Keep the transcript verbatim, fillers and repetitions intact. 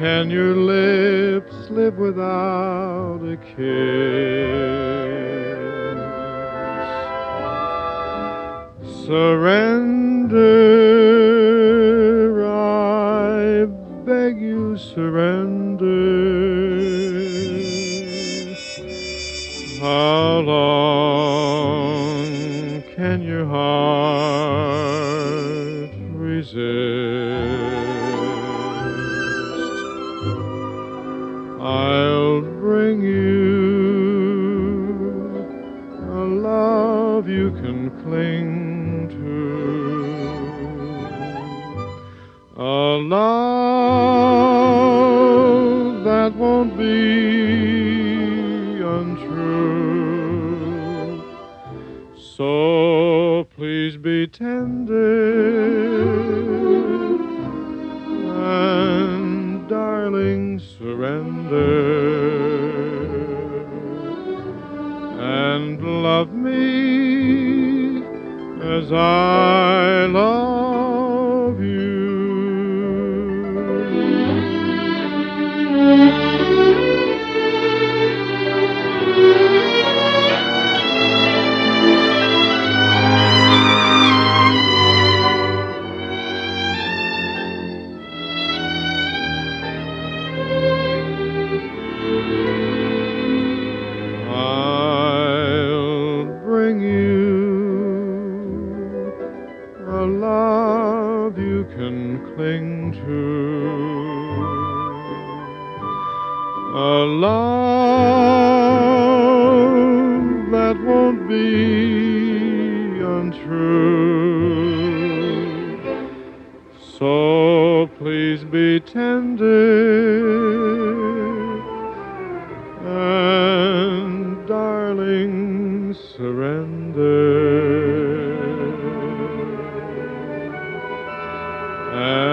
Can your lips live without a kiss? Surrender, I beg you, surrender. How long can your heart resist? I'll bring you a love you can cling to, a love that won't be untrue. So please be tender and, darling, surrender and love me as I love you. I'll bring you a love you can cling to, a love that won't be untrue. So please be tender and, darling, surrender. And